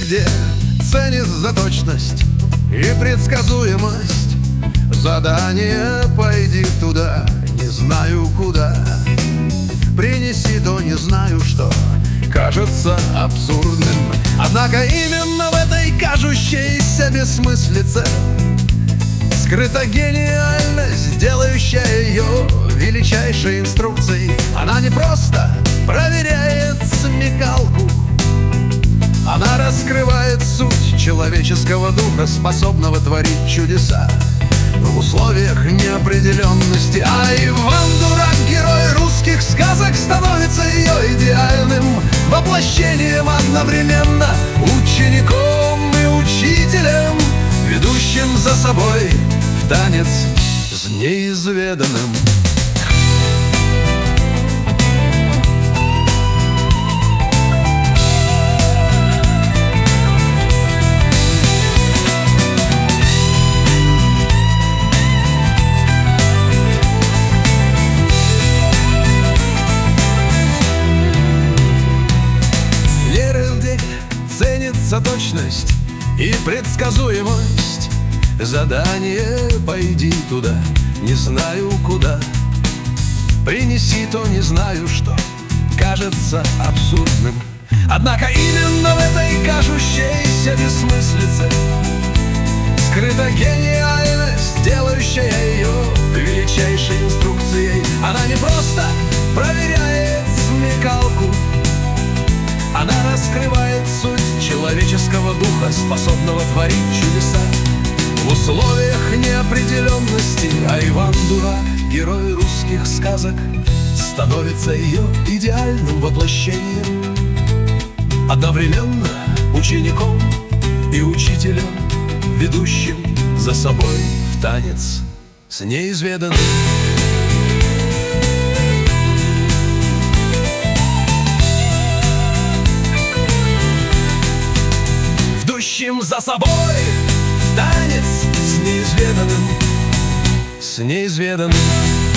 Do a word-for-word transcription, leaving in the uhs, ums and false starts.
везде ценит за точность и предсказуемость. Задание: пойди туда, не знаю куда, принеси то, не знаю что, кажется абсурдным. Однако именно в этой кажущейся бессмыслице скрыта гениальность, делающая ее величайшей инструкцией. Она не просто проверяет смекалку, она раскрывает суть человеческого духа, способного творить чудеса в условиях неопределенности. А Иван Дурак, герой русских сказок, становится ее идеальным воплощением, одновременно учеником и учителем, ведущим за собой в танец с неизведанным. Ценится точность и предсказуемость. Задание: пойди туда, не знаю куда, принеси то, не знаю что, кажется абсурдным. Однако именно в этой кажущейся бессмыслице скрыта гениальность, делающая ее величайшей инструкцией. Она не просто проверяет смекалку, она раскрывает суть человеческого духа, способного творить чудеса в условиях неопределенности. А Иван Дурак, герой русских сказок, становится ее идеальным воплощением, одновременно учеником и учителем, ведущим за собой в танец с неизведанным. Ведущим за собой в танец с неизведанным, с неизведанным.